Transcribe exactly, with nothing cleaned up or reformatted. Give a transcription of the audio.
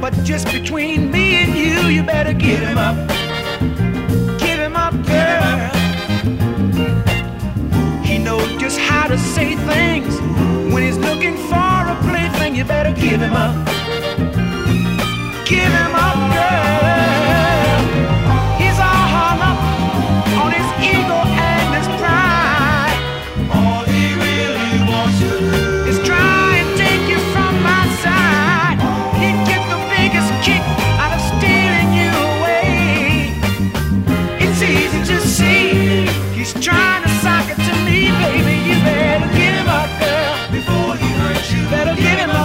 But just between me and you, you better give him up. Give him up, girl. He knows just how to say things. When he's looking for a plaything, you better give him up. Give him up, girl.